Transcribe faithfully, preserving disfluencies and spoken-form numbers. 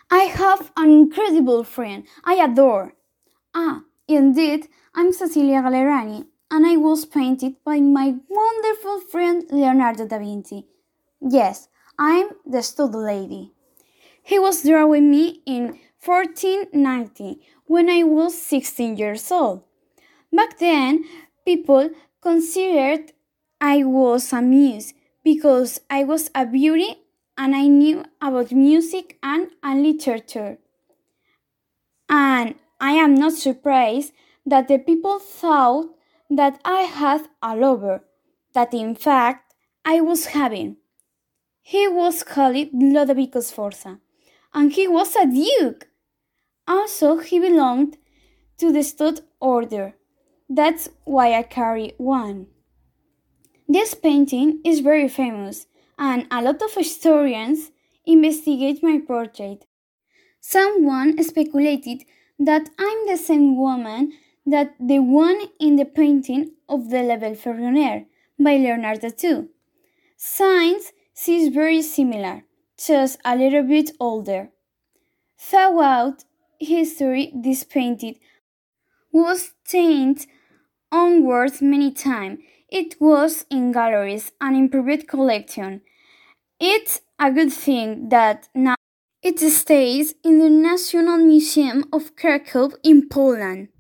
I have an incredible friend I adore. Ah, indeed, I'm Cecilia Galerani, and I was painted by my wonderful friend Leonardo da Vinci. Yes, I'm the stud lady. He was drawing me in fourteen ninety when I was sixteen years old. Back then, people considered I was a muse because I was a beauty and I knew about music and, and literature. And I am not surprised that the people thought that I had a lover, that in fact I was having. He was called Lodovico Sforza, and he was a duke. Also, he belonged to the stud order. That's why I carry one. This painting is very famous, and a lot of historians investigate my portrait. Someone speculated that I'm the same woman that the one in the painting of the La Belle Ferronnière by Leonardo too. Signs seems very similar, just a little bit older. Throughout history, this painting was changed onwards many times. It was in galleries and in private collection. It's a good thing that now it stays in the National Museum of Krakow in Poland.